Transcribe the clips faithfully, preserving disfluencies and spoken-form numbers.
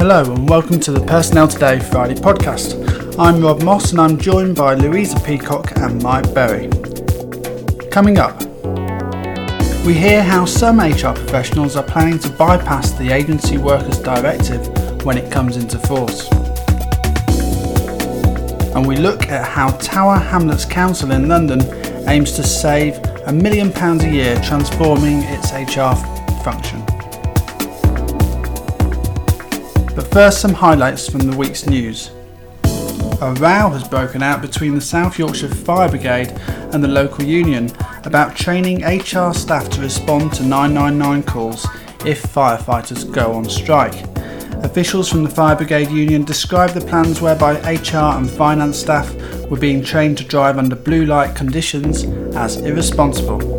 Hello and welcome to the Personnel Today Friday podcast. I'm Rob Moss and I'm joined by Louisa Peacock and Mike Berry. Coming up, we hear how some H R professionals are planning to bypass the Agency Workers Directive when it comes into force. And we look at how Tower Hamlets Council in London aims to save a million pounds a year transforming its H R function. But first, some highlights from the week's news. A row has broken out between the South Yorkshire Fire Brigade and the local union about training H R staff to respond to nine nine nine calls if firefighters go on strike. Officials from the Fire Brigade Union described the plans whereby H R and finance staff were being trained to drive under blue light conditions as irresponsible.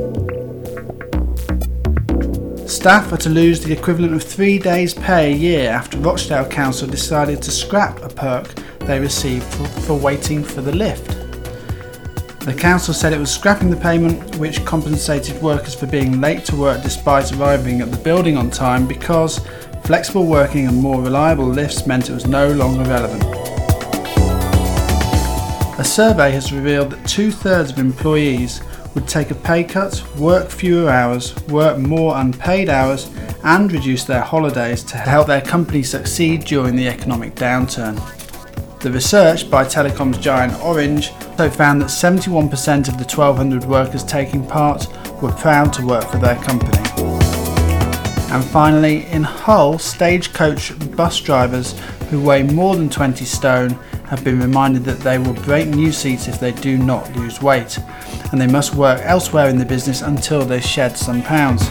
Staff are to lose the equivalent of three days' pay a year after Rochdale Council decided to scrap a perk they received for, for waiting for the lift. The council said it was scrapping the payment which compensated workers for being late to work despite arriving at the building on time because flexible working and more reliable lifts meant it was no longer relevant. A survey has revealed that two-thirds of employees would take a pay cut, work fewer hours, work more unpaid hours, and reduce their holidays to help their company succeed during the economic downturn. The research by telecoms giant Orange also found that seventy-one percent of the twelve hundred workers taking part were proud to work for their company. And finally, in Hull, stagecoach bus drivers who weigh more than twenty stone have been reminded that they will break new seats if they do not lose weight, and they must work elsewhere in the business until they shed some pounds.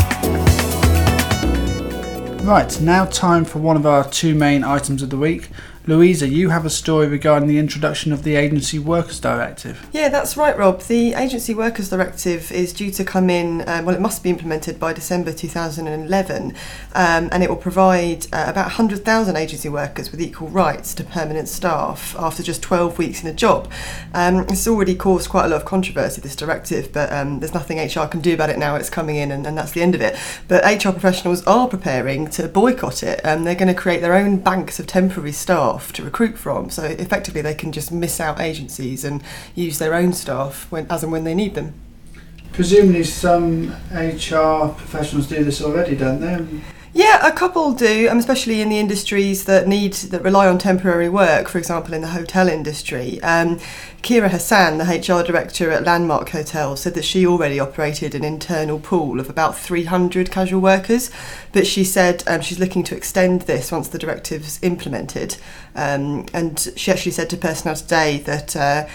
Right, now time for one of our two main items of the week. Louisa, you have a story regarding the introduction of the Agency Workers Directive. Yeah, that's right, Rob. The Agency Workers Directive is due to come in, um, well, it must be implemented by December two thousand eleven, um, and it will provide uh, about one hundred thousand agency workers with equal rights to permanent staff after just twelve weeks in a job. Um, it's already caused quite a lot of controversy, this directive, but um, there's nothing H R can do about it now. It's coming in and, and that's the end of it. But H R professionals are preparing to boycott it. Um, they're going to create their own banks of temporary staff to recruit from, so effectively they can just miss out agencies and use their own staff when, as and when they need them. Presumably some H R professionals do this already, don't they? Yeah, a couple do, um, especially in the industries that need that rely on temporary work, for example in the hotel industry. Um, Kira Hassan, the H R director at Landmark Hotel, said that she already operated an internal pool of about three hundred casual workers, but she said um, she's looking to extend this once the directive's implemented. Um, and she actually said to Personnel Today that uh,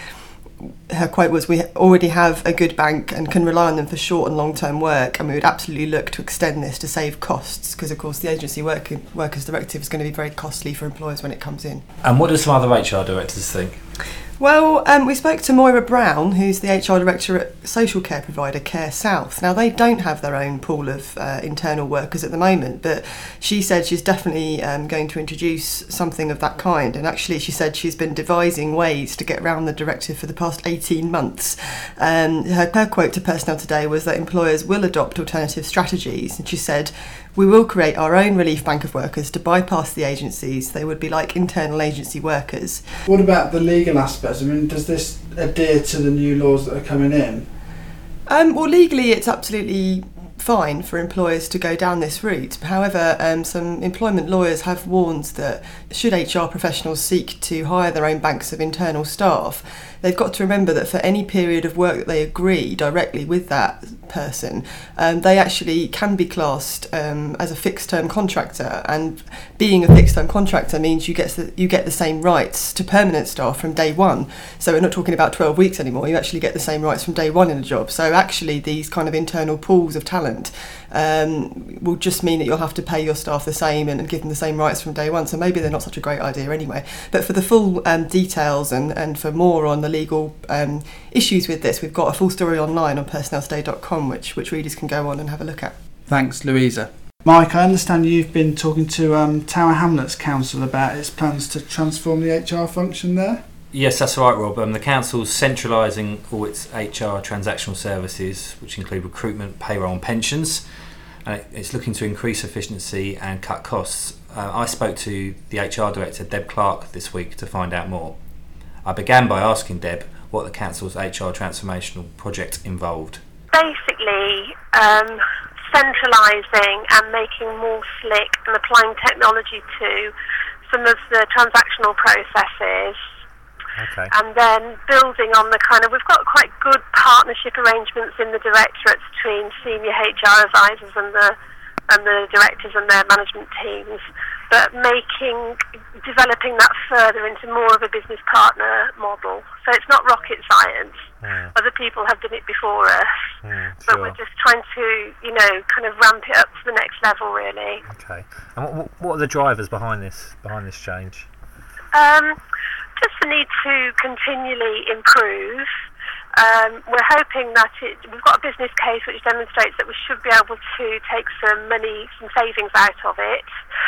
her quote was, "We already have a good bank and can rely on them for short and long-term work, and we would absolutely look to extend this to save costs, because of course the Agency Work- Workers Directive is going to be very costly for employers when it comes in." And what do some other H R directors think? Well, um, we spoke to Moira Brown, who's the H R director at social care provider Care South. Now, they don't have their own pool of uh, internal workers at the moment, but she said she's definitely um, going to introduce something of that kind. And actually, she said she's been devising ways to get around the directive for the past eighteen months. Um, her, her quote to Personnel Today was that employers will adopt alternative strategies. And she said, "We will create our own relief bank of workers to bypass the agencies. They would be like internal agency workers." What about the legal aspects? I mean, does this adhere to the new laws that are coming in? Um, well, legally, it's absolutely fine for employers to go down this route. However, um, some employment lawyers have warned that should H R professionals seek to hire their own banks of internal staff, they've got to remember that for any period of work that they agree directly with that person, um, they actually can be classed um, as a fixed-term contractor, and being a fixed-term contractor means you get the, you get the same rights to permanent staff from day one. So we're not talking about twelve weeks anymore. You actually get the same rights from day one in a job. So actually, these kind of internal pools of talent um, will just mean that you'll have to pay your staff the same and, and give them the same rights from day one. So maybe they're not such a great idea anyway. But for the full um, details and, and for more on the legal um, issues with this, we've got a full story online on personnel today dot com which, which readers can go on and have a look at. Thanks, Louisa. Mike, I understand you've been talking to um, Tower Hamlets Council about its plans to transform the H R function there? Yes, that's right, Rob. Um, the council's centralising all its H R transactional services, which include recruitment, payroll and pensions. And it, it's looking to increase efficiency and cut costs. uh, I spoke to the H R Director, Deb Clark, this week to find out more. I began by asking Deb what the Council's H R transformational project involved. Basically, um, centralising and making more slick and applying technology to some of the transactional processes. Okay. And then building on the kind of, we've got quite good partnership arrangements in the directorates between senior H R advisors and the and the directors and their management teams, but making, developing that further into more of a business partner model. So it's not rocket science. Mm. Other people have done it before us, Mm, but sure. we're just trying to, you know, kind of ramp it up to the next level, really. Okay. And what, what are the drivers behind this behind this change? Um, just the need to continually improve. Um, we're hoping that it, we've got a business case which demonstrates that we should be able to take some money, some savings out of it,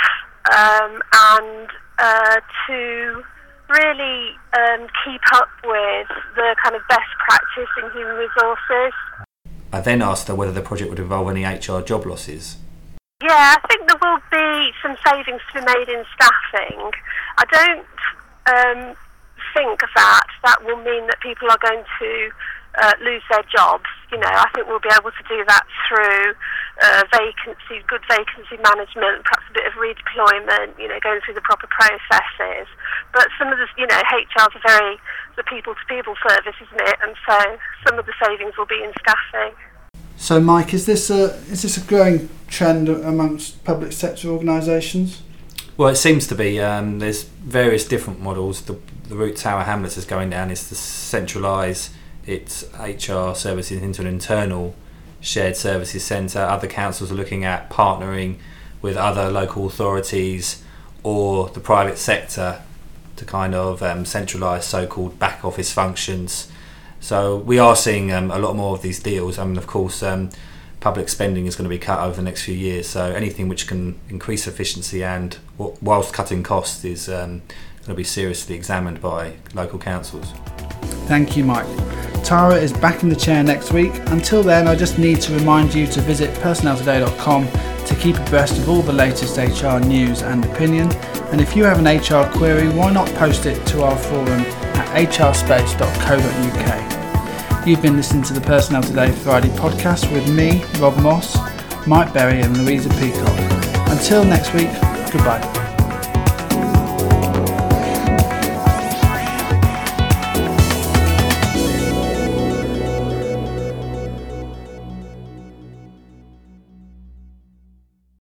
um, and uh, to really um, keep up with the kind of best practice in human resources. I then asked her whether the project would involve any H R job losses. Yeah, I think there will be some savings to be made in staffing. I don't um, think that that will mean that people are going to uh, lose their jobs. You know, I think we'll be able to do that through uh, vacancy, good vacancy management, perhaps a bit of redeployment, you know, going through the proper processes. But some of the, you know, H R's a very, the people-to-people service, isn't it? And so some of the savings will be in staffing. So, Mike, is this a is this a growing trend amongst public sector organisations? Well, it seems to be. Um, there's various different models. The, the route Tower Hamlets is going down is to centralise its H R services into an internal shared services centre. Other councils are looking at partnering with other local authorities or the private sector to kind of um, centralise so-called back office functions. So we are seeing um, a lot more of these deals. I mean, of course, um, public spending is going to be cut over the next few years. So anything which can increase efficiency and whilst cutting costs is um, going to be seriously examined by local councils. Thank you, Mike. Tara is back in the chair next week. Until then, I just need to remind you to visit personnel today dot com to keep abreast of all the latest H R news and opinion. And if you have an H R query, why not post it to our forum at h r space dot co dot u k. You've been listening to the Personnel Today Friday podcast with me, Rob Moss, Mike Berry and Louisa Peacock. Until next week, goodbye.